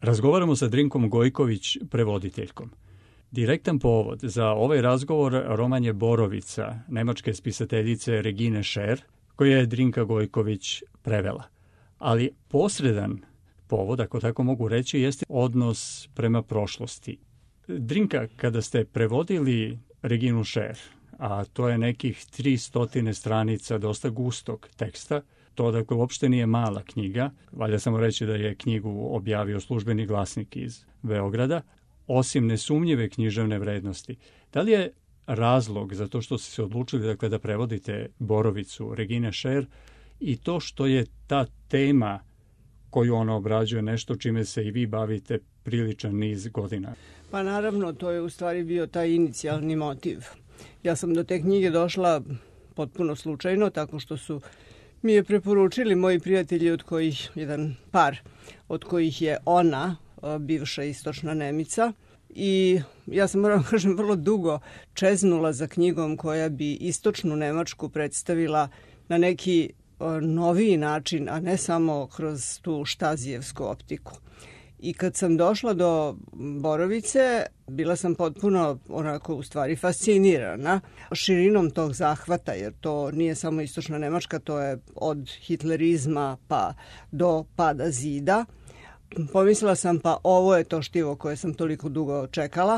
Razgovaramo sa Drinkom Gojković, prevoditeljkom. Direktan povod za ovaj razgovor roman je Borovica, nemačke spisateljice Regine Scher, koju je Drinka Gojković prevela. Ali posredan povod, ako tako mogu reći, jeste odnos prema prošlosti. Drinka, kada ste prevodili Reginu Scher, a to je nekih 300 stranica dosta gustog teksta, to dakle uopšte nije mala knjiga, valja samo reći da je knjigu objavio Službeni glasnik iz Beograda, osim nesumnjive književne vrednosti. Da li je razlog za to što ste se odlučili dakle, da prevodite Borovicu Regine Scher i to što je ta tema koju ona obrađuje nešto čime se i vi bavite priličan niz godina? Pa naravno, to je u stvari bio taj inicijalni motiv. Ja sam do te knjige došla potpuno slučajno, tako što su mi je preporučili moji prijatelji, od kojih jedan par, od kojih je ona, bivša istočna Nemica. I ja sam, moram kažem, vrlo dugo čeznula za knjigom koja bi istočnu Nemačku predstavila na neki noviji način, a ne samo kroz tu štazijevsku optiku. I kad sam došla do Borovice, bila sam potpuno onako u stvari fascinirana širinom tog zahvata, jer to nije samo istočna Nemačka, to je od hitlerizma pa do pada zida. Pomislila sam, pa ovo je to štivo koje sam toliko dugo čekala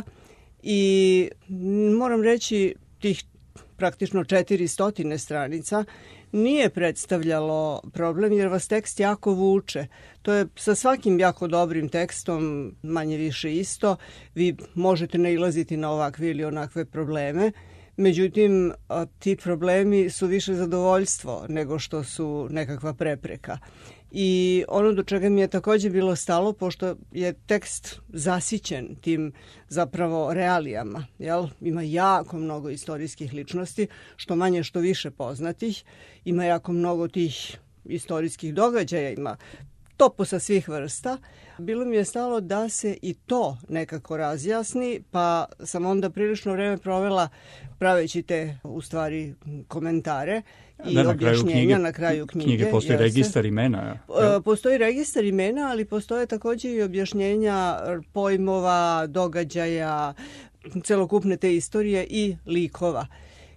i moram reći, tih praktično 400 stranica nije predstavljalo problem jer vas tekst jako vuče. To je sa svakim jako dobrim tekstom manje više isto. Vi možete nailaziti na ovakve ili onakve probleme. Međutim, ti problemi su više zadovoljstvo nego što su nekakva prepreka. I ono do čega mi je također bilo stalo, pošto je tekst zasićen tim zapravo realijama, jel? Ima jako mnogo istorijskih ličnosti, što manje što više poznatih, ima jako mnogo tih istorijskih događaja, ima topusa svih vrsta. Bilo mi je stalo da se i to nekako razjasni, pa sam onda prilično vreme provela praveći te, u stvari, komentare i objašnjenja na kraju knjige. Postoji registar imena? Postoji registar imena, ali postoje također i objašnjenja pojmova, događaja, celokupne te istorije i likova.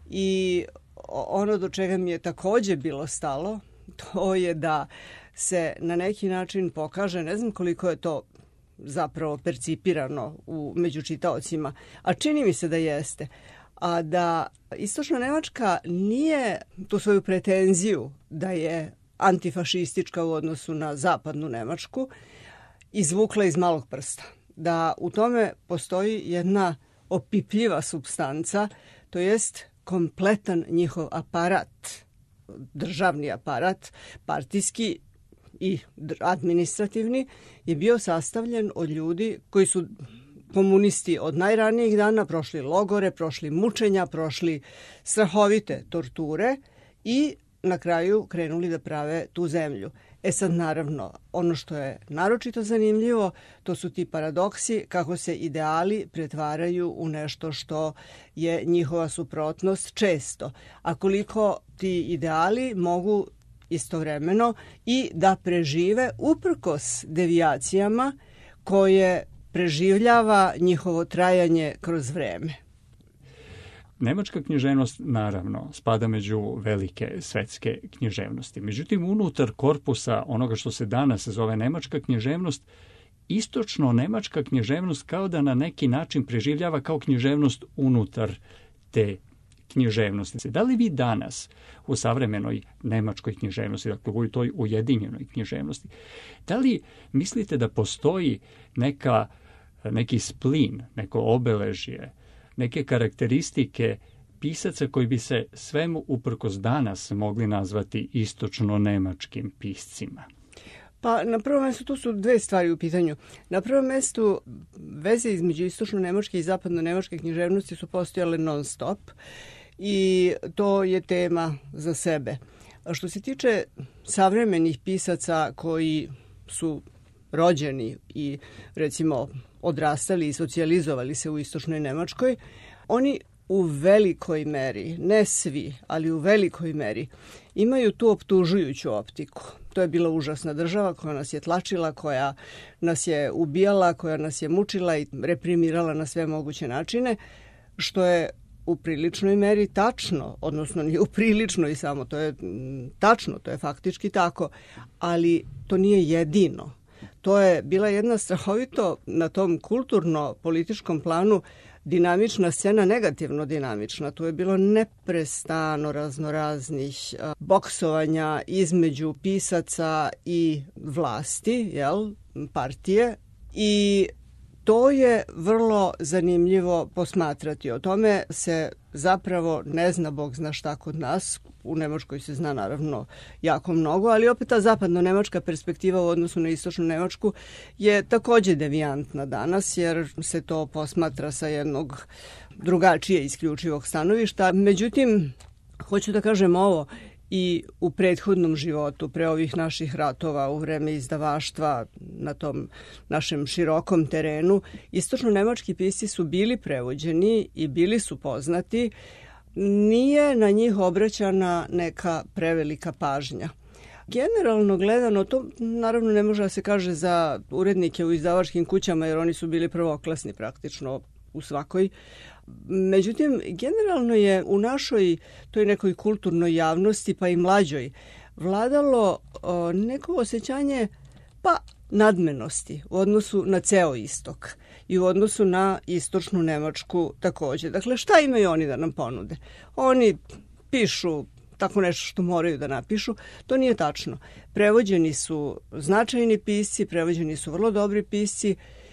I ono do čega mi je također bilo stalo, to je da se na neki način pokaže, ne znam koliko je to zapravo percipirano među čitaocima, a čini mi se da jeste, a da istočna Nemačka nije tu svoju pretenziju da je antifašistička u odnosu na zapadnu Nemačku izvukla iz malog prsta. Da u tome postoji jedna opipljiva supstanca, to jest kompletan njihov aparat, državni aparat, partijski i administrativni, je bio sastavljen od ljudi koji su komunisti od najranijih dana, prošli logore, prošli mučenja, prošli strahovite torture i na kraju krenuli da prave tu zemlju. E sad, naravno, ono što je naročito zanimljivo, to su ti paradoksi kako se ideali pretvaraju u nešto što je njihova suprotnost često. A koliko ti ideali mogu istovremeno i da prežive uprkos devijacijama koje preživljava njihovo trajanje kroz vreme. Nemačka književnost, naravno, spada među velike svetske književnosti. Međutim, unutar korpusa onoga što se danas zove nemačka književnost, istočno-nemačka književnost kao da na neki način preživljava kao književnost unutar te književnosti. Da li vi danas u savremenoj nemačkoj književnosti, dakle u toj ujedinjenoj književnosti, da li mislite da postoji neki splin, neko obeležje, neke karakteristike pisaca koji bi se svemu uprkos danas mogli nazvati istočno-nemačkim piscima? Pa na prvom mjestu tu su dve stvari u pitanju. Na prvom mjestu veze između istočno-nemačke i zapadno-nemačke književnosti su postojale non stop i to je tema za sebe. A što se tiče savremenih pisaca koji su rođeni i recimo odrastali i socijalizovali se u istočnoj Nemačkoj, oni u velikoj meri, ne svi, ali u velikoj meri, imaju tu optužujuću optiku. To je bila užasna država koja nas je tlačila, koja nas je ubijala, koja nas je mučila i reprimirala na sve moguće načine, što je u priličnoj meri tačno, odnosno nije u priličnoj samo, to je tačno, to je faktički tako, ali to nije jedino. To je bila jedna strahovito na tom kulturno-političkom planu dinamična scena, negativno dinamična. Tu je bilo neprestano raznoraznih boksovanja između pisaca i vlasti, partije, i to je vrlo zanimljivo posmatrati. O tome se zapravo ne zna, Bog zna šta kod nas. U Nemačkoj se zna naravno jako mnogo, ali opet ta zapadno-nemačka perspektiva u odnosu na istočnu Nemačku je takođe devijantna danas, jer se to posmatra sa jednog drugačije isključivog stanovišta. Međutim, hoću da kažem ovo, i u prethodnom životu, pre ovih naših ratova, u vreme izdavaštva na tom našem širokom terenu, istočno-nemački pisci su bili prevođeni i bili su poznati. Nije na njih obraćana neka prevelika pažnja. Generalno gledano, to naravno ne može da se kaže za urednike u izdavačkim kućama, jer oni su bili prvoklasni praktično u svakoj. Međutim, generalno je u našoj toj nekoj kulturnoj javnosti, pa i mlađoj, vladalo neko osjećanje nadmenosti u odnosu na ceo istok i u odnosu na istočnu Nemačku takođe. Dakle, šta imaju oni da nam ponude? Oni pišu tako nešto što moraju da napišu. To nije tačno. Prevođeni su značajni pisci, prevođeni su vrlo dobri pisci,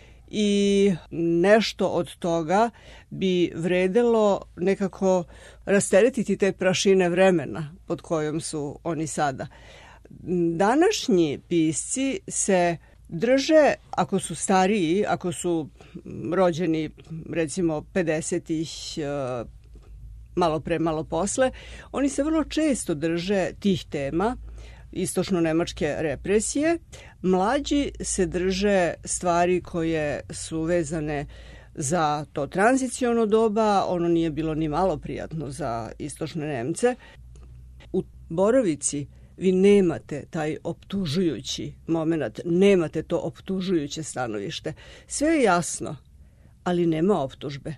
i nešto od toga bi vredelo nekako rasteretiti te prašine vremena pod kojom su oni sada. Današnji pisci se drže, ako su stariji, ako su rođeni recimo 50-ih, malo pre, malo posle, oni se vrlo često drže tih tema, istočno-nemačke represije. Mlađi se drže stvari koje su vezane za to tranziciono doba. Ono nije bilo ni malo prijatno za istočne Nemce. U Borovici vi nemate taj optužujući moment, nemate to optužujuće stanovište. Sve je jasno, ali nema optužbe.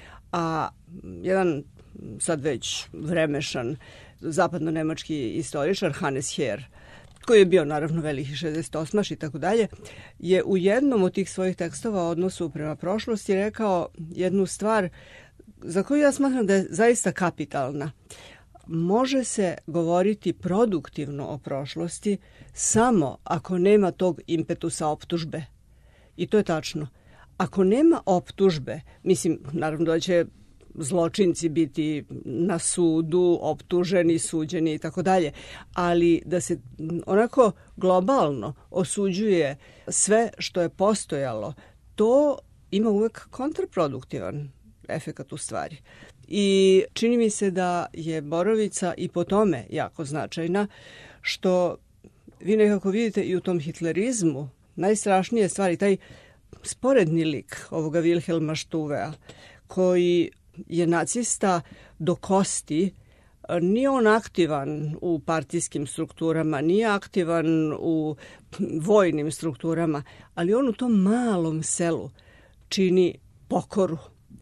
A jedan sad već vremešan zapadno-nemački istoričar Hannes Herr, koji je bio naravno veliki 68-aš i tako dalje, je u jednom od tih svojih tekstova o odnosu prema prošlosti rekao jednu stvar za koju ja smatram da je zaista kapitalna. Može se govoriti produktivno o prošlosti samo ako nema tog impetusa optužbe. I to je tačno. Ako nema optužbe, mislim, naravno da će zločinci biti na sudu, optuženi, suđeni i tako dalje, ali da se onako globalno osuđuje sve što je postojalo, to ima uvek kontraproduktivan efekat u stvari. I čini mi se da je Borovica i po tome jako značajna, što vi nekako vidite i u tom hitlerizmu najstrašnije stvari, taj sporedni lik ovoga Wilhelma Stuvea, koji je nacista do kosti. Nije on aktivan u partijskim strukturama, nije aktivan u vojnim strukturama, ali on u tom malom selu čini pokoru.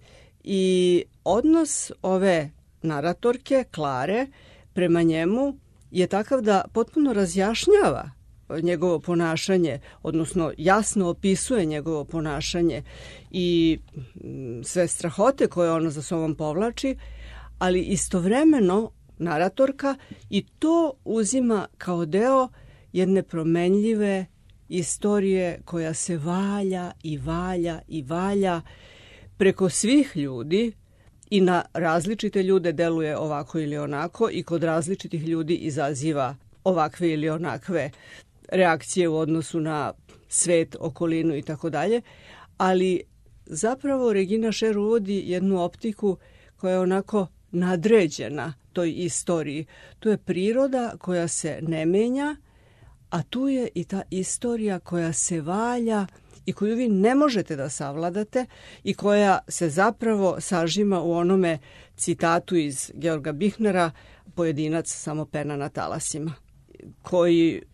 I odnos ove naratorke, Klare, prema njemu je takav da potpuno razjašnjava njegovo ponašanje, odnosno jasno opisuje njegovo ponašanje i sve strahote koje ono za sobom povlači, ali istovremeno naratorka i to uzima kao deo jedne promenljive istorije koja se valja i valja i valja preko svih ljudi i na različite ljude deluje ovako ili onako i kod različitih ljudi izaziva ovakve ili onakve reakcije u odnosu na svet, okolinu i tako dalje, ali zapravo Regina Scher uvodi jednu optiku koja je onako nadređena toj istoriji. To je priroda koja se ne menja, a tu je i ta istorija koja se valja i koju vi ne možete da savladate i koja se zapravo sažima u onome citatu iz Georga Bichnera, pojedinac samo pena na talasima, koji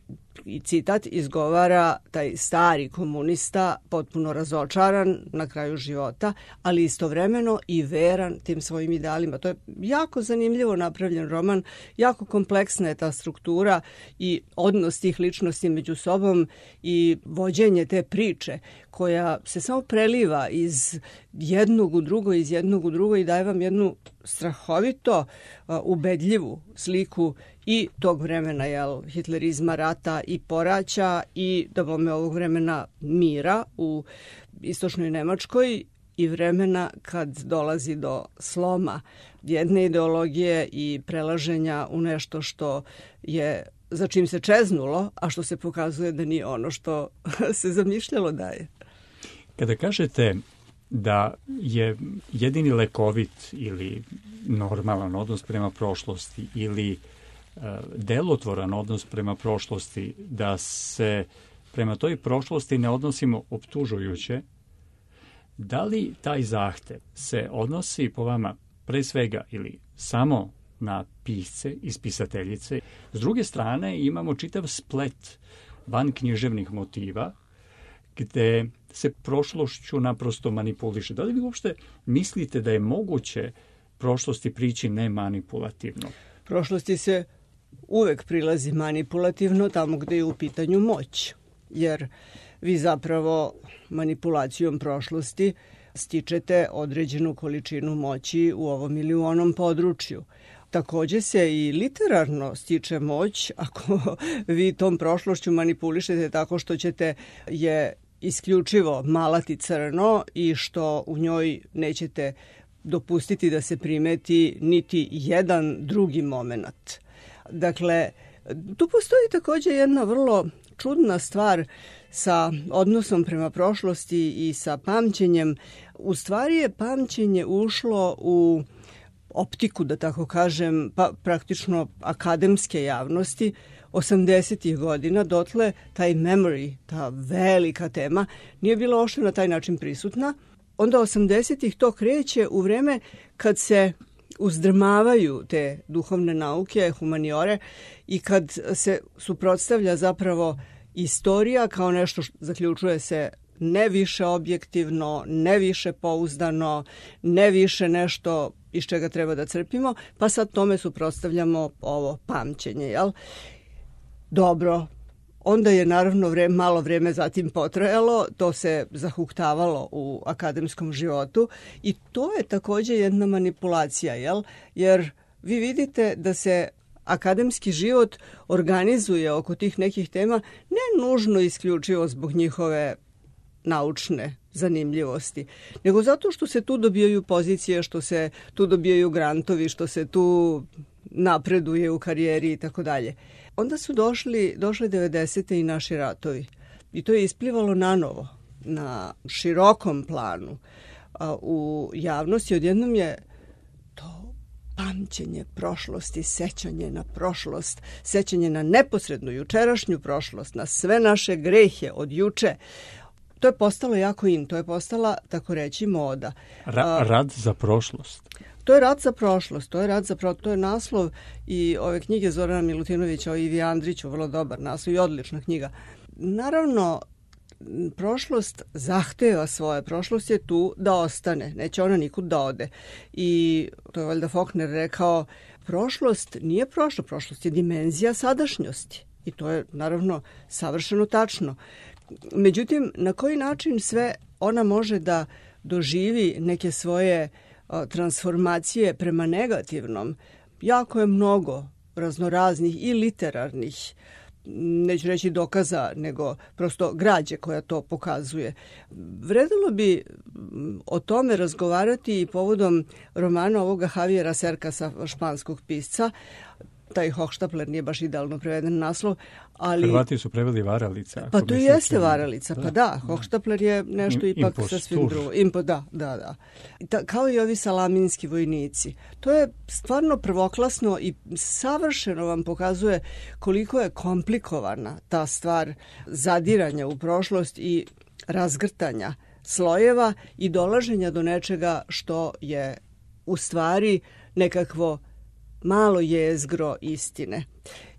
i citat izgovara taj stari komunista, potpuno razočaran na kraju života, ali istovremeno i veran tim svojim idealima. To je jako zanimljivo napravljen roman, jako kompleksna je ta struktura i odnos tih ličnosti među sobom i vođenje te priče koja se samo preliva iz jednog u drugo i daje vam jednu strahovito ubedljivu sliku i tog vremena hitlerizma, rata i poraća i dabome ovog vremena mira u istočnoj Nemačkoj i vremena kad dolazi do sloma jedne ideologije i prelaženja u nešto što je za čim se čeznulo, a što se pokazuje da nije ono što se zamišljalo da je. Kada kažete da je jedini lekovit ili normalan odnos prema prošlosti ili delotvoran odnos prema prošlosti, da se prema toj prošlosti ne odnosimo optužujuće, da li taj zahtev se odnosi po vama pre svega ili samo na pisce i spisateljice? S druge strane imamo čitav splet van književnih motiva gde se prošlošću naprosto manipuliše. Da li vi uopšte mislite da je moguće prošlosti prići nemanipulativno? Prošlosti se uvek prilazi manipulativno tamo gde je u pitanju moć, jer vi zapravo manipulacijom prošlosti stičete određenu količinu moći u ovom ili u onom području. Takođe se i literarno stiče moć ako vi tom prošlošću manipulišete tako što ćete je isključivo malati crno i što u njoj nećete dopustiti da se primeti niti jedan drugi moment. Dakle, tu postoji takođe jedna vrlo čudna stvar sa odnosom prema prošlosti i sa pamćenjem. U stvari je pamćenje ušlo u optiku, da tako kažem, pa praktično akademske javnosti 80-ih godina, dotle taj memory, ta velika tema, nije bila ošte na taj način prisutna. Onda 80-ih to kreće u vreme kad se uzdrmavaju te duhovne nauke, humaniore, i kad se suprotstavlja zapravo istorija kao nešto što zaključuje se ne više objektivno, ne više pouzdano, ne više nešto iz čega treba da crpimo, pa sad tome suprotstavljamo ovo pamćenje, jel? Dobro, onda je naravno malo vreme zatim potrajalo, to se zahuktavalo u akademskom životu i to je takođe jedna manipulacija, jel? Jer vi vidite da se akademski život organizuje oko tih nekih tema ne nužno isključivo zbog njihove naučne zanimljivosti, nego zato što se tu dobijaju pozicije, što se tu dobijaju grantovi, što se tu napreduje u karijeri i tako dalje. Onda su došle 90. i naši ratovi i to je isplivalo nanovo na širokom planu u javnosti. Odjednom je to pamćenje prošlosti, sećanje na prošlost, sećanje na neposrednu jučerašnju prošlost, na sve naše grehe od juče. To je postalo jako in, to je postala, tako reći, moda. Rad za prošlost. To je rad za prošlost, to je naslov i ove knjige Zorana Milutinovića o Ivi Andriću, vrlo dobar naslov i odlična knjiga. Naravno, prošlost zahteva svoje, prošlost je tu da ostane, neće ona nikud da ode. I to je valjda Faulkner rekao, prošlost nije prošlost je dimenzija sadašnjosti. I to je naravno savršeno tačno. Međutim, na koji način sve ona može da doživi neke svoje transformacije prema negativnom? Jako je mnogo raznoraznih i literarnih, neću reći dokaza, nego prosto građe koja to pokazuje. Vredilo bi o tome razgovarati i povodom romana ovoga Javiera Cercasa, španskog pisca. Taj Hochstapler nije baš idealno preveden naslov, ali... Hrvati su preveli varalica. Pa to jeste varalica, pa da. Hochstapler je nešto ipak sasvim drugo. Da. Kao i ovi salaminski vojnici. To je stvarno prvoklasno i savršeno vam pokazuje koliko je komplikovana ta stvar zadiranja u prošlost i razgrtanja slojeva i dolaženja do nečega što je u stvari nekakvo malo jezgro istine.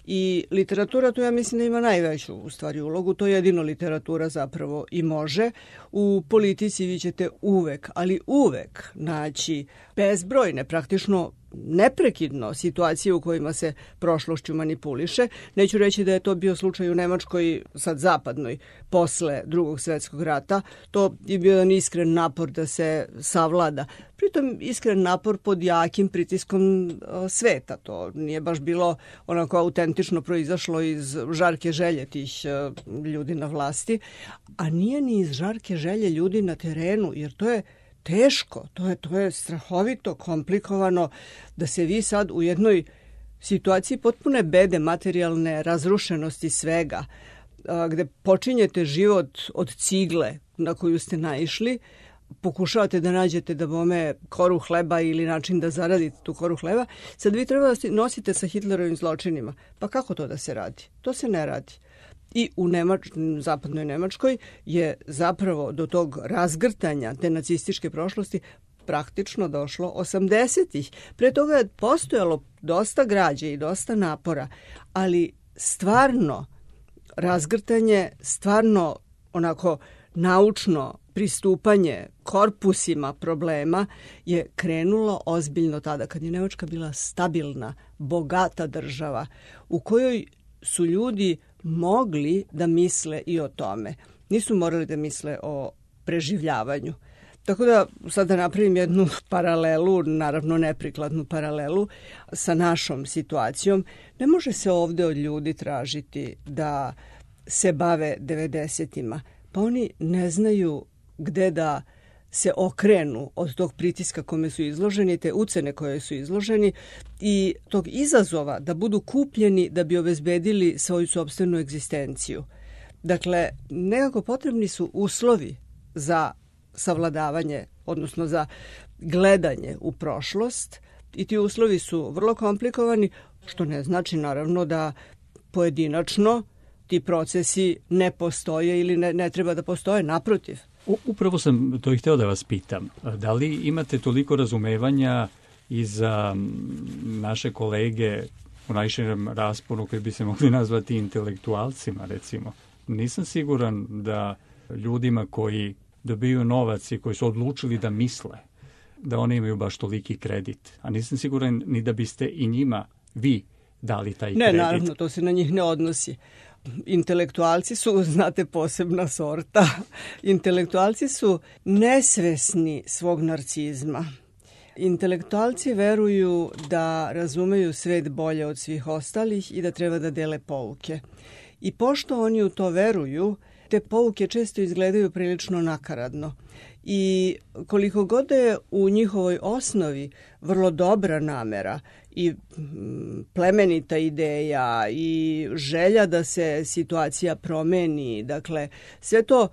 I literatura tu ja mislim da ima najveću u stvari ulogu, to jedino literatura zapravo i može. U politici vi ćete uvek, ali uvek naći bezbrojne, praktično neprekidno situacije u kojima se prošlošću manipuliše. Neću reći da je to bio slučaj u Nemačkoj, sad zapadnoj, posle Drugog svjetskog rata. To je bio jedan iskren napor da se savlada. Pritom iskren napor pod jakim pritiskom sveta. To nije baš bilo onako autentično proizašlo iz žarke želje tih ljudi na vlasti, a nije ni iz žarke želje ljudi na terenu, jer to je teško, to je strahovito komplikovano da se vi sad u jednoj situaciji potpune bede, materijalne razrušenosti svega, gde počinjete život od cigle na koju ste naišli, pokušavate da nađete da bome koru hleba ili način da zaradite tu koru hleba, sad vi treba da se nosite sa Hitlerovim zločinima. Pa kako to da se radi? To se ne radi. I u zapadnoj Nemačkoj je zapravo do tog razgrtanja te nacističke prošlosti praktično došlo 80-ih. Pre toga je postojalo dosta građe i dosta napora, ali stvarno razgrtanje, stvarno onako naučno pristupanje korpusima problema je krenulo ozbiljno tada kad je Nemačka bila stabilna, bogata država u kojoj su ljudi mogli da misle i o tome. Nisu morali da misle o preživljavanju. Tako da sad da napravim jednu paralelu, naravno neprikladnu paralelu sa našom situacijom. Ne može se ovde od ljudi tražiti da se bave 90-ima. Pa oni ne znaju gde da se okrenu od tog pritiska kome su izloženi, te ucene koje su izloženi i tog izazova da budu kupljeni da bi obezbedili svoju sopstvenu egzistenciju. Dakle, nekako potrebni su uslovi za savladavanje, odnosno za gledanje u prošlost i ti uslovi su vrlo komplikovani, što ne znači naravno da pojedinačno ti procesi ne postoje ili ne treba da postoje, naprotiv. Upravo sam to i hteo da vas pitam. Da li imate toliko razumevanja i za naše kolege u najširem rasponu koji bi se mogli nazvati intelektualcima, recimo? Nisam siguran da ljudima koji dobiju novac i koji su odlučili da misle, da oni imaju baš toliki kredit. A nisam siguran ni da biste i njima vi dali taj kredit. Ne, naravno, to se na njih ne odnosi. Intelektualci su, znate, posebna sorta. Intelektualci su nesvesni svog narcizma. Intelektualci veruju da razumeju svet bolje od svih ostalih i da treba da dele pouke. I pošto oni u to veruju, te pouke često izgledaju prilično nakaradno. I koliko god je u njihovoj osnovi vrlo dobra namera i plemenita ideja i želja da se situacija promeni, dakle, sve to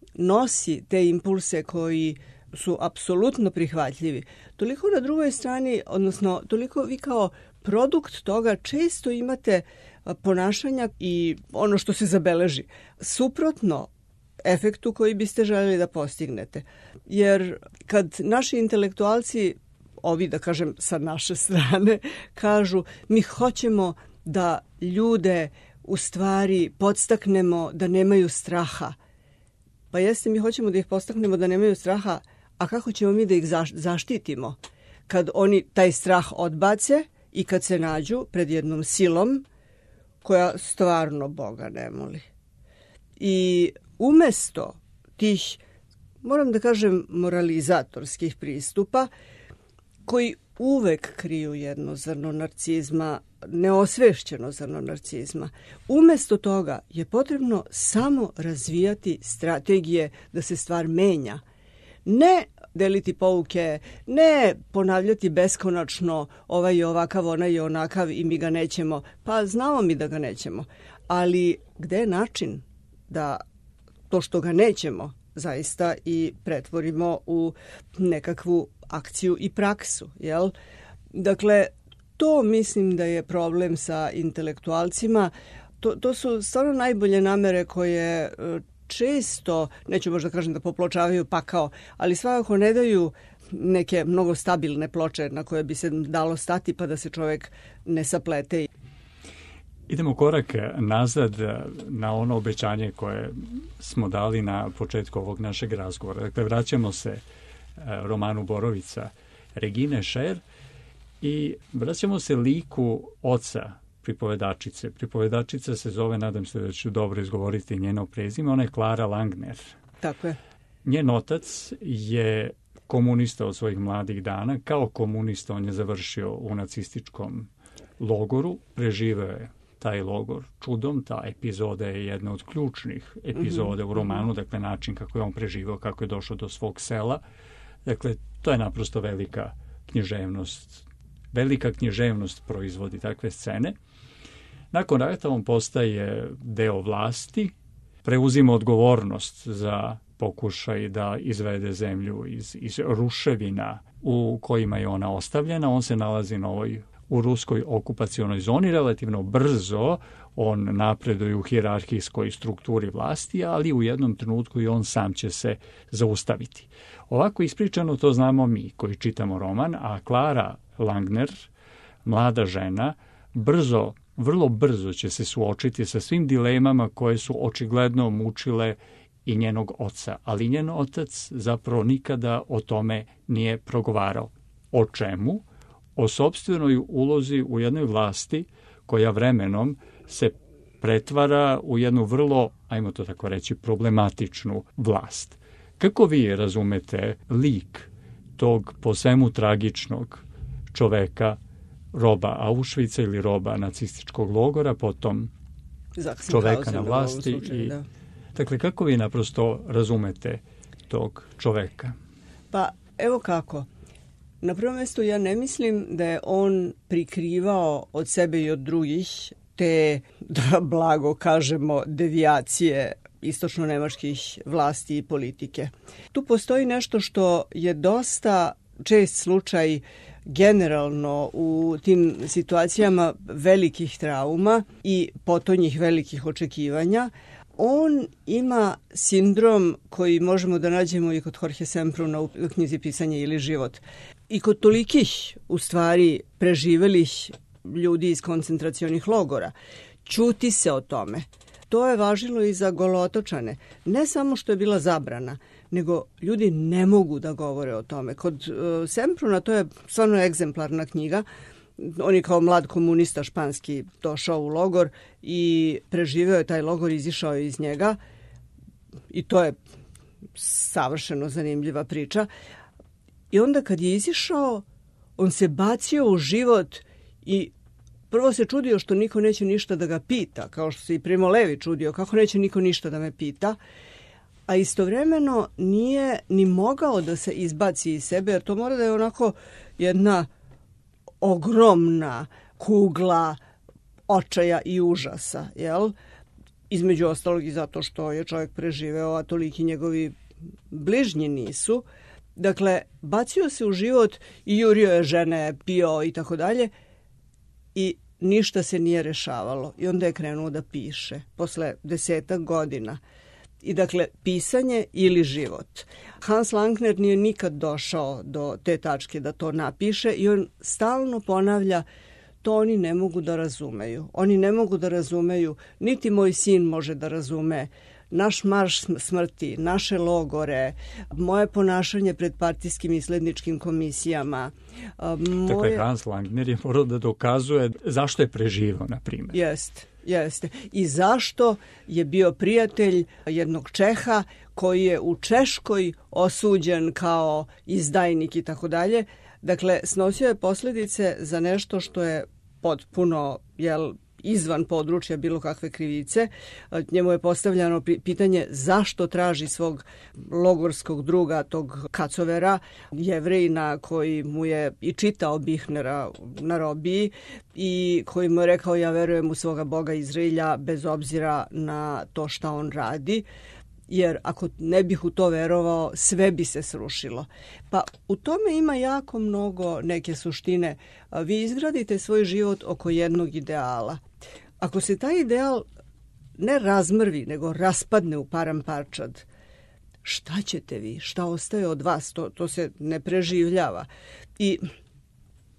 nosi te impulse koji su apsolutno prihvatljivi. Toliko na drugoj strani, odnosno toliko vi kao produkt toga često imate ponašanja i ono što se zabeleži suprotno efektu koji biste željeli da postignete. Jer kad naši intelektualci, ovi da kažem sa naše strane, kažu mi hoćemo da ljude u stvari podstaknemo da nemaju straha. Pa jeste, mi hoćemo da ih podstaknemo da nemaju straha, a kako ćemo mi da ih zaštitimo kad oni taj strah odbace i kad se nađu pred jednom silom koja stvarno Boga ne moli. I umesto tih, moram da kažem, moralizatorskih pristupa, koji uvek kriju jedno zrno narcizma, neosvešćeno zrno narcizma, umesto toga je potrebno samo razvijati strategije da se stvar menja. Ne deliti pouke, ne ponavljati beskonačno ovaj je ovakav, onaj je onakav i mi ga nećemo. Pa znamo mi da ga nećemo. Ali gde je način da to što ga nećemo zaista i pretvorimo u nekakvu akciju i praksu, jel? Dakle, to mislim da je problem sa intelektualcima. To su stvarno najbolje namere koje često, neću možda kažem da popločavaju pakao, ali svakako ne daju neke mnogo stabilne ploče na koje bi se dalo stati pa da se čovjek ne saplete. Idemo korak nazad na ono obećanje koje smo dali na početku ovog našeg razgovora. Dakle, vraćamo se romanu Borovica Regine Scher i vraćamo se liku oca pripovedačice. Pripovedačica se zove, nadam se da ću dobro izgovoriti njeno prezime, ona je Klara Langner. Tako je. Njen otac je komunista od svojih mladih dana. Kao komunista on je završio u nacističkom logoru, preživeo je taj logor čudom. Ta epizoda je jedna od ključnih epizoda u romanu, dakle način kako je on preživao, kako je došao do svog sela. Dakle, to je naprosto velika književnost. Velika književnost proizvodi takve scene. Nakon rata on postaje deo vlasti, preuzima odgovornost za pokušaj da izvede zemlju iz ruševina u kojima je ona ostavljena. On se nalazi u ruskoj okupacionoj zoni. Relativno brzo on napreduje u hijerarhijskoj strukturi vlasti, ali u jednom trenutku i on sam će se zaustaviti. Ovako ispričano to znamo mi koji čitamo roman, a Klara Langner, mlada žena, vrlo brzo će se suočiti sa svim dilemama koje su očigledno mučile i njenog oca, ali njen otac zapravo nikada o tome nije progovarao. O čemu? O sopstvenoj ulozi u jednoj vlasti koja vremenom se pretvara u jednu vrlo, ajmo to tako reći, problematičnu vlast. Kako vi razumete lik tog po svemu tragičnog čoveka, roba Auschwitza ili roba nacističkog logora, potom čoveka na vlasti? Dakle, kako vi naprosto razumete tog čoveka? Pa, evo kako. Na prvom mjestu ja ne mislim da je on prikrivao od sebe i od drugih te, da blago kažemo, devijacije istočno-nemačkih vlasti i politike. Tu postoji nešto što je dosta čest slučaj generalno u tim situacijama velikih trauma i potonjih velikih očekivanja. On ima sindrom koji možemo da nađemo i kod Jorge Sempruna u knjizi Pisanje ili život. I kod tolikih, u stvari, preživelih ljudi iz koncentracionih logora. Ćuti se o tome. To je važilo i za Golotočane. Ne samo što je bila zabrana, nego ljudi ne mogu da govore o tome. Kod Sempruna to je stvarno egzemplarna knjiga. On je kao mlad komunista španski došao u logor i preživeo je taj logor, izišao je iz njega. I to je savršeno zanimljiva priča. I onda kad je izišao, on se bacio u život i prvo se čudio što niko neće ništa da ga pita, kao što se i Primo Levi čudio, kako neće niko ništa da me pita, a istovremeno nije ni mogao da se izbaci iz sebe, jer to mora da je onako jedna ogromna kugla očaja i užasa, jel? Između ostalog i zato što je čovjek preživeo, a toliki njegovi bližnji nisu. Dakle, bacio se u život i jurio je žene, pio i tako dalje i ništa se nije rešavalo. I onda je krenuo da piše posle 10 godina. I dakle, pisanje ili život. Hans Langner nije nikad došao do te tačke da to napiše i on stalno ponavlja, to oni ne mogu da razumeju. Oni ne mogu da razumeju, niti moj sin može da razume naš marš smrti, naše logore, moje ponašanje pred partijskim i sledničkim komisijama. Dakle, Hans Langner je morao da dokazuje zašto je preživao, na primjer. Jeste. I zašto je bio prijatelj jednog Čeha koji je u Češkoj osuđen kao izdajnik i tako dalje. Dakle, snosio je posljedice za nešto što je potpuno, izvan područja bilo kakve krivice. Njemu je postavljano pitanje zašto traži svog logorskog druga, tog Kacovera, Jevrejina, koji mu je i čitao Bihnera na robiji i koji mu je rekao, ja verujem u svoga Boga Izraelja bez obzira na to šta on radi, jer ako ne bih u to verovao, sve bi se srušilo. Pa u tome ima jako mnogo neke suštine. Vi izgradite svoj život oko jednog ideala. Ako se taj ideal ne razmrvi, nego raspadne u param parčad, šta ćete vi? Šta ostaje od vas? To se ne preživljava. I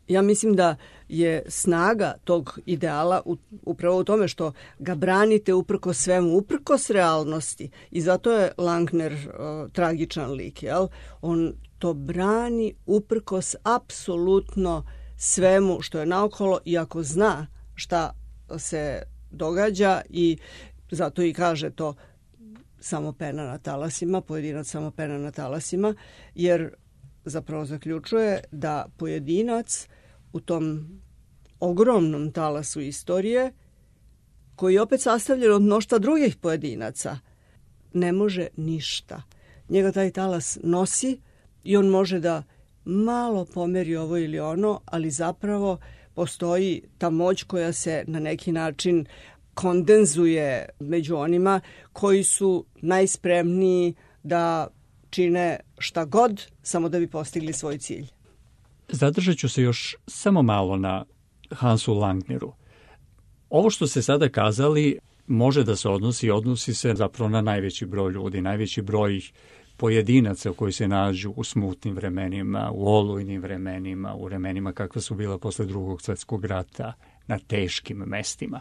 Ja mislim da je snaga tog ideala upravo u tome što ga branite uprkos svemu, uprkos realnosti. I zato je Langner tragičan lik. Jel? On to brani uprkos apsolutno svemu što je naokolo, iako zna šta se događa, i zato i kaže to samo pena na talasima, pojedinac samo pena na talasima, jer zapravo zaključuje da pojedinac u tom ogromnom talasu istorije, koji je opet sastavljen od mnoštva drugih pojedinaca, ne može ništa. Njega taj talas nosi i on može da malo pomeri ovo ili ono, ali zapravo postoji ta moć koja se na neki način kondenzuje među onima koji su najspremniji da čine šta god, samo da bi postigli svoj cilj. Zadržat ću se još samo malo na Hansu Langneru. Ovo što ste sada kazali može da se odnosi se zapravo na najveći broj ljudi, najveći broj pojedinaca koji se nađu u smutnim vremenima, u olujnim vremenima, u vremenima kakva su bila posle Drugog svjetskog rata, na teškim mestima.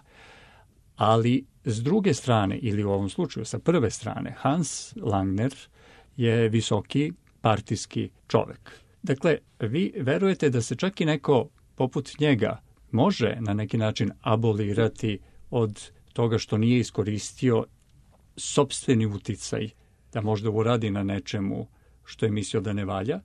Ali s druge strane, ili u ovom slučaju sa prve strane, Hans Langner je visoki partijski čovek. Dakle, vi verujete da se čak i neko poput njega može na neki način abolirati od toga što nije iskoristio sopstveni uticaj da možda uradi na nečemu što je mislio da ne valja?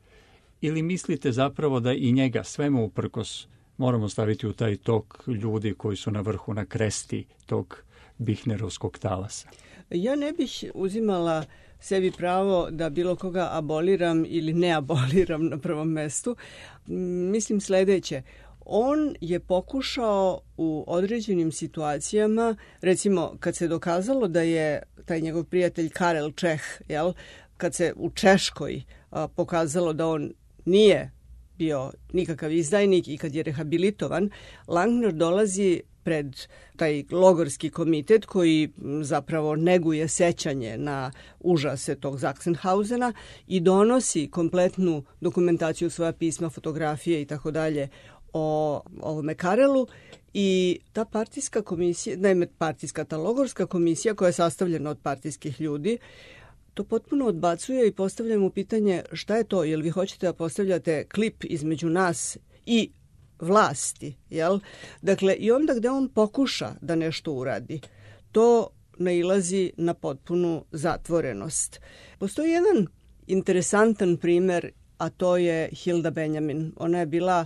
Ili mislite zapravo da i njega svemu uprkos moramo staviti u taj tok ljudi koji su na vrhu, na kresti tog Bihnerovskog talasa? Ja ne bih uzimala sebi pravo da bilo koga aboliram ili ne aboliram na prvom mestu. Mislim sledeće. On je pokušao u određenim situacijama, recimo kad se dokazalo da je taj njegov prijatelj Karel Čeh, kad se u Češkoj pokazalo da on nije bio nikakav izdajnik i kad je rehabilitovan, Langner dolazi pred taj logorski komitet koji zapravo neguje sećanje na užase tog Sachsenhausena i donosi kompletnu dokumentaciju, svoja pisma, fotografije i tako dalje o ovome Karelu. I ta partijska komisija, ta logorska komisija koja je sastavljena od partijskih ljudi, to potpuno odbacuje i postavlja mu pitanje šta je to, jel vi hoćete da postavljate klip između nas i vlasti, jel? Dakle, i onda gde on pokuša da nešto uradi, to nailazi na potpunu zatvorenost. Postoji jedan interesantan primer, a to je Hilda Benjamin. Ona je bila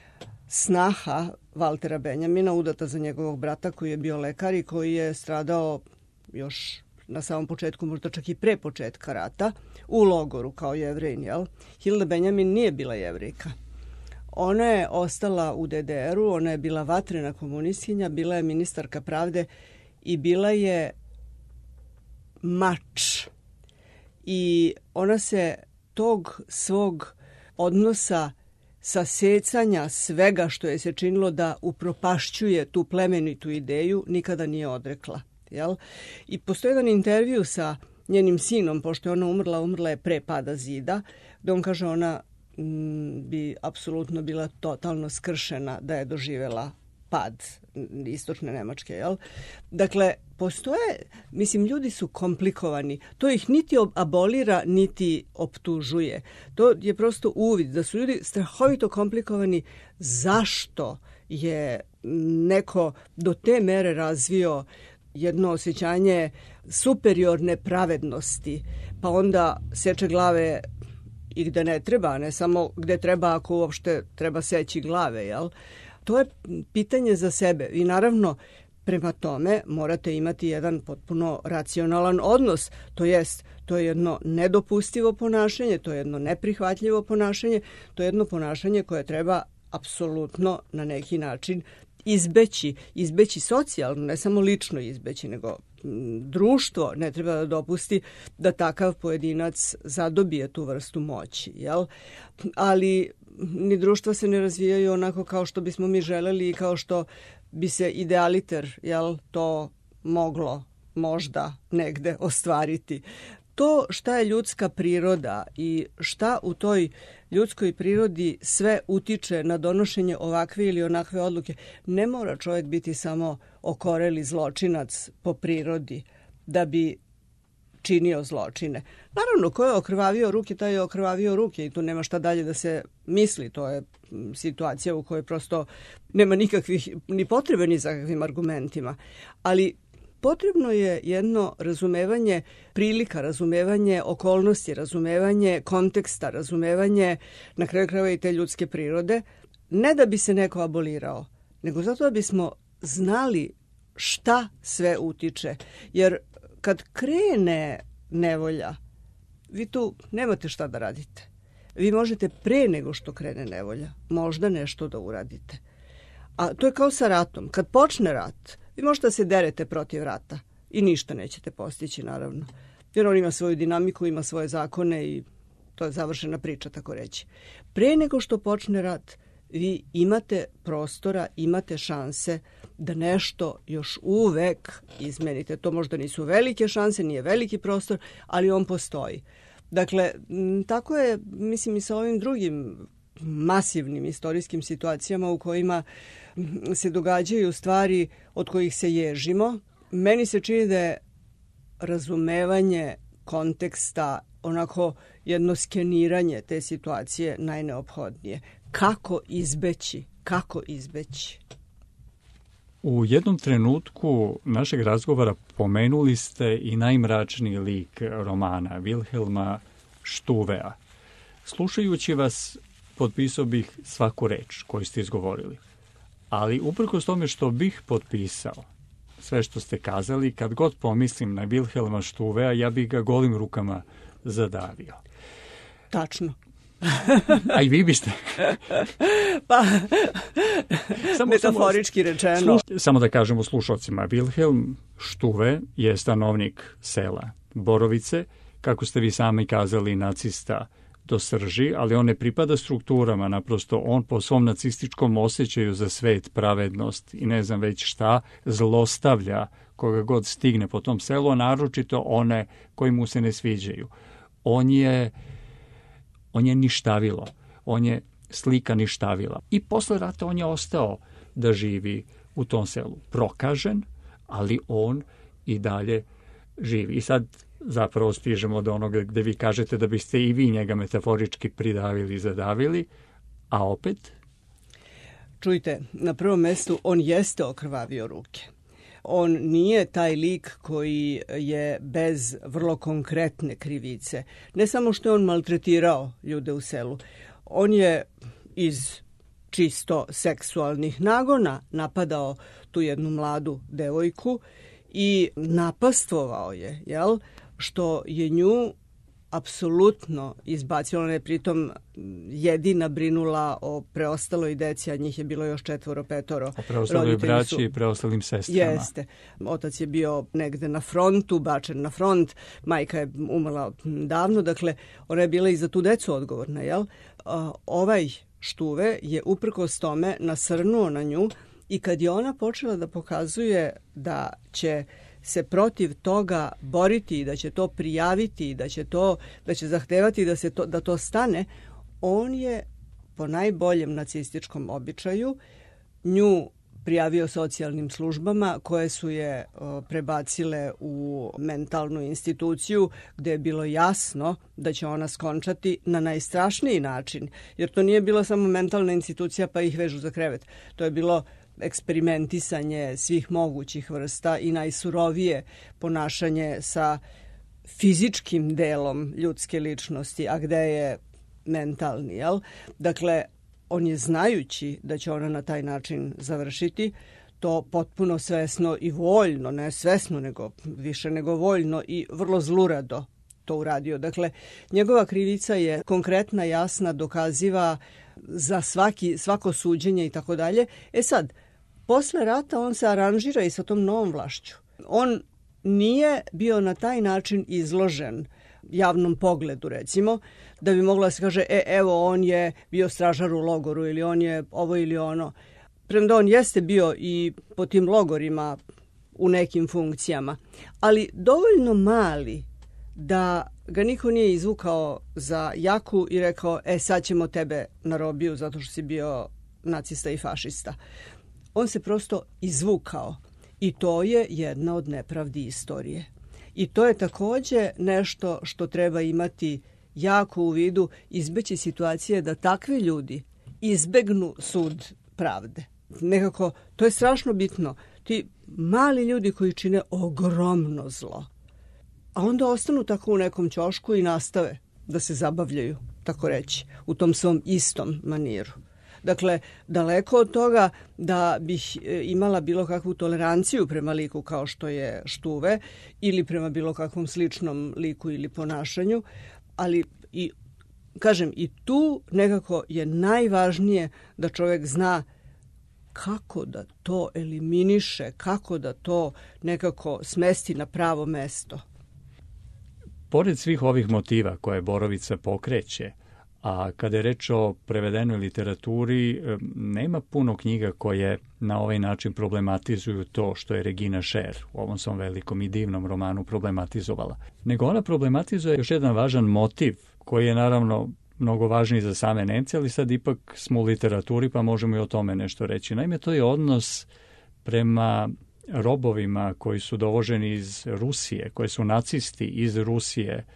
snaha Valtera Benjamina, udata za njegovog brata koji je bio lekar i koji je stradao još na samom početku, možda čak i pre početka rata, u logoru kao Jevrejin, jel? Hilda Benjamin nije bila Jevrejka. Ona je ostala u DDR-u, ona je bila vatrena komunistkinja, bila je ministarka pravde i bila je mač. I ona se tog svog odnosa sasecanja svega što je se činilo da upropašćuje tu plemenitu ideju nikada nije odrekla. Jel? I postoji jedan intervju sa njenim sinom, pošto je ona umrla je pre pada zida, gde on kaže ona bi apsolutno bila totalno skršena da je doživela pad istočne Nemačke. Jel? Dakle, postoje, ljudi su komplikovani. To ih niti abolira, niti optužuje. To je prosto uvid da su ljudi strahovito komplikovani. Zašto je neko do te mere razvio jedno osjećanje superiorne pravednosti, pa onda seče glave i gde ne treba, a ne samo gde treba ako uopšte treba seći glave, jel? To je pitanje za sebe i naravno prema tome morate imati jedan potpuno racionalan odnos, to jest to je jedno nedopustivo ponašanje, to je jedno neprihvatljivo ponašanje, to je jedno ponašanje koje treba apsolutno na neki način izbeći socijalno, ne samo lično izbeći, nego društvo ne treba da dopusti da takav pojedinac zadobije tu vrstu moći, jel? Ali ni društva se ne razvijaju onako kao što bismo mi želeli i kao što bi se idealiter, jel, to moglo možda negde ostvariti. To šta je ljudska priroda i šta u toj ljudskoj prirodi sve utiče na donošenje ovakve ili onakve odluke, ne mora čovjek biti samo okoreli zločinac po prirodi da bi činio zločine. Naravno, ko je okrvavio ruke, taj je okrvavio ruke i tu nema šta dalje da se misli. To je situacija u kojoj prosto nema nikakvih ni potrebe ni za kakvim argumentima. Ali potrebno je jedno razumevanje prilika, razumevanje okolnosti, razumevanje konteksta, razumevanje na kraju krajeva i te ljudske prirode, ne da bi se neko abolirao, nego zato da bismo znali šta sve utiče. Jer kad krene nevolja, vi tu nemate šta da radite. Vi možete pre nego što krene nevolja možda nešto da uradite. A to je kao sa ratom. Kad počne rat, vi možete da se derete protiv rata i ništa nećete postići, naravno. Jer on ima svoju dinamiku, ima svoje zakone i to je završena priča, tako reći. Pre nego što počne rat, vi imate prostora, imate šanse da nešto još uvek izmenite. To možda nisu velike šanse, nije veliki prostor, ali on postoji. Dakle, tako je, mislim, i sa ovim drugim masivnim istorijskim situacijama u kojima se događaju stvari od kojih se ježimo. Meni se čini da je razumevanje konteksta, onako jedno skeniranje te situacije najneophodnije. Kako izbeći? U jednom trenutku našeg razgovora pomenuli ste i najmračniji lik romana, Vilhelma Štuvea. Slušajući vas, potpisao bih svaku reč koju ste izgovorili. Ali uprkos tome što bih potpisao sve što ste kazali, kad god pomislim na Vilhelma Štuvea, ja bih ga golim rukama zadavio. Tačno. A i vi biste. Pa, metaforički rečeno. Samo da kažemo slušalcima, Vilhelm Štuve je stanovnik sela Borovice, kako ste vi sami kazali, nacista do srži, ali on ne pripada strukturama, naprosto on po svom nacističkom osjećaju za svet, pravednost i ne znam već šta, zlostavlja koga god stigne po tom selu, a naročito one koji mu se ne sviđaju. On je ništavilo, on je slika ništavila. I posle rata on je ostao da živi u tom selu. Prokažen, ali on i dalje živi. I sad zapravo stižemo do onoga gde vi kažete da biste i vi njega metaforički pridavili i zadavili, a opet? Čujte, na prvom mestu on jeste okrvavio ruke. On nije taj lik koji je bez vrlo konkretne krivice. Ne samo što je on maltretirao ljude u selu, on je iz čisto seksualnih nagona napadao tu jednu mladu devojku i napastvovao je, što je nju apsolutno izbacila. Ona je pritom jedina brinula o preostaloj deci, a njih je bilo još 4-5. O preostaloj braći i preostalim sestrama. Jeste. Otac je bio negde na frontu, bačen na front, majka je umrla davno, dakle ona je bila i za tu decu odgovorna, Ovaj Štuve je uprkos tome nasrnuo na nju i kad je ona počela da pokazuje da će se protiv toga boriti i da će to prijaviti i da će zahtevati da to stane, on je po najboljem nacističkom običaju nju prijavio socijalnim službama koje su je prebacile u mentalnu instituciju gde je bilo jasno da će ona skončati na najstrašniji način. Jer to nije bila samo mentalna institucija pa ih vežu za krevet. To je bilo eksperimentisanje svih mogućih vrsta i najsurovije ponašanje sa fizičkim delom ljudske ličnosti, a gde je mentalni, Dakle, on je znajući da će ona na taj način završiti, to potpuno svesno i voljno, ne svesno nego više nego voljno i vrlo zlurado to uradio. Dakle, njegova krivica je konkretna, jasna, dokaziva za svako suđenje i tako dalje. Sad, posle rata on se aranžira i sa tom novom vlašću. On nije bio na taj način izložen javnom pogledu, recimo, da bi mogla se kaže, evo, on je bio stražar u logoru ili on je ovo ili ono. Premda on jeste bio i po tim logorima u nekim funkcijama, ali dovoljno mali da ga niko nije izvukao za jaku i rekao, sad ćemo tebe na robiju zato što si bio nacista i fašista. On se prosto izvukao i to je jedna od nepravdi istorije. I to je takođe nešto što treba imati jako u vidu, izbeći situacije da takvi ljudi izbegnu sud pravde. Nekako, to je strašno bitno. Ti mali ljudi koji čine ogromno zlo, a onda ostanu tako u nekom ćošku i nastave da se zabavljaju, tako reći, u tom svom istom maniru. Dakle, daleko od toga da bih imala bilo kakvu toleranciju prema liku kao što je Štuve ili prema bilo kakvom sličnom liku ili ponašanju, ali i tu nekako je najvažnije da čovjek zna kako da to eliminiše, kako da to nekako smesti na pravo mesto. Pored svih ovih motiva koje Borovica pokreće, a kada je reč o prevedenoj literaturi, nema puno knjiga koje na ovaj način problematizuju to što je Regina Scher u ovom svom velikom i divnom romanu problematizovala. Nego ona problematizuje još jedan važan motiv koji je naravno mnogo važniji za same Nemce, ali sad ipak smo u literaturi pa možemo i o tome nešto reći. Naime, to je odnos prema robovima koji su dovoženi iz Rusije, koji su nacisti iz Rusije,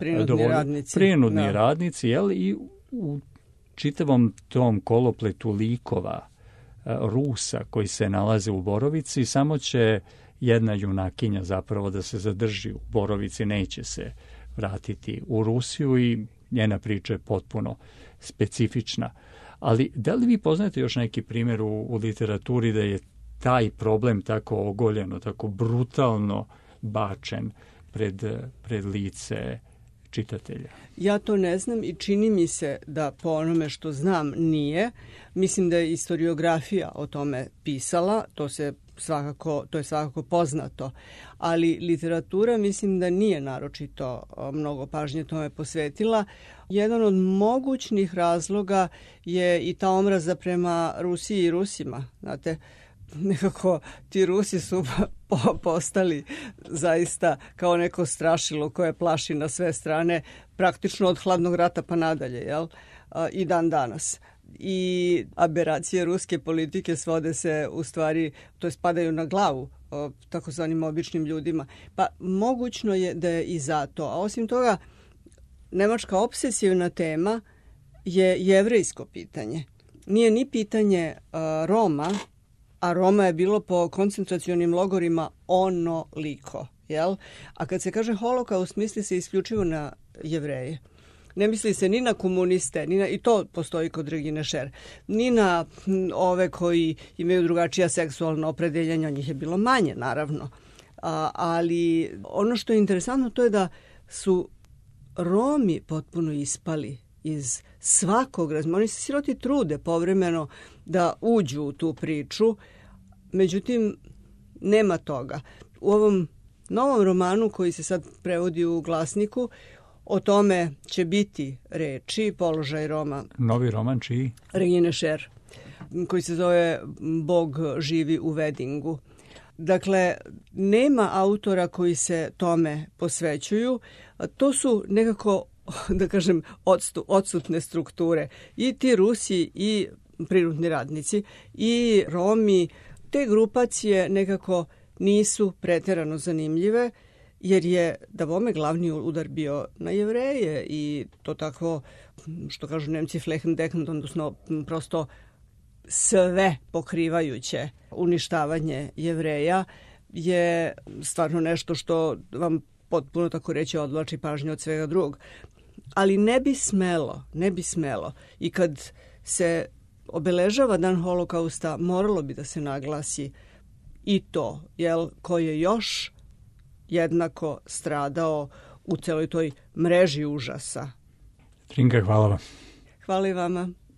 prinudni radnici, jel? I u čitavom tom kolopletu likova Rusa koji se nalaze u Borovici, samo će jedna junakinja zapravo da se zadrži u Borovici, neće se vratiti u Rusiju i njena priča je potpuno specifična. Ali da li vi poznajete još neki primjer u literaturi da je taj problem tako ogoljeno, tako brutalno bačen pred lice čitatelja? Ja to ne znam i čini mi se da po onome što znam nije. Mislim da je historiografija o tome pisala, to je svakako poznato, ali literatura mislim da nije naročito mnogo pažnje tome posvetila. Jedan od mogućnih razloga je i ta omraza prema Rusiji i Rusima. Znate, nekako ti Rusi su postali zaista kao neko strašilo koje plaši na sve strane, praktično od hladnog rata pa nadalje, jel? I dan danas. I aberacije ruske politike svode se u stvari, to je spadaju na glavu takozvanim običnim ljudima. Pa mogućno je da je i zato. A osim toga, nemačka obsesivna tema je jevrejsko pitanje. Nije ni pitanje Roma, a Roma je bilo po koncentracionim logorima onoliko, jel? A kad se kaže holokaust, misli se isključivo na Jevreje. Ne misli se ni na komuniste, i to postoji kod Regine Scher, ni na ove koji imaju drugačija seksualna opredeljenja, njih je bilo manje, naravno. Ali ono što je interesantno to je da su Romi potpuno ispali iz svakog razmora. Oni se siroti trude povremeno da uđu u tu priču, međutim nema toga. U ovom novom romanu koji se sad prevodi u Glasniku, o tome će biti reči, položaj Roma. Novi roman čiji? Regine Scher, koji se zove Bog živi u Vedingu. Dakle, nema autora koji se tome posvećuju. To su nekako, da kažem, odsutne strukture. I ti Rusi i prinudni radnici i Romi, te grupacije nekako nisu preterano zanimljive, jer je dabome glavni udar bio na Jevreje i to tako, što kažu Nemci, flächendeckend, odnosno prosto sve pokrivajuće uništavanje Jevreja je stvarno nešto što vam potpuno tako reći odvlači pažnju od svega drugog. Ali ne bi smelo. I kad se obeležava dan holokausta, moralo bi da se naglasi i to, ko je još jednako stradao u celoj toj mreži užasa. Trinka, hvala vam. Hvala i vama.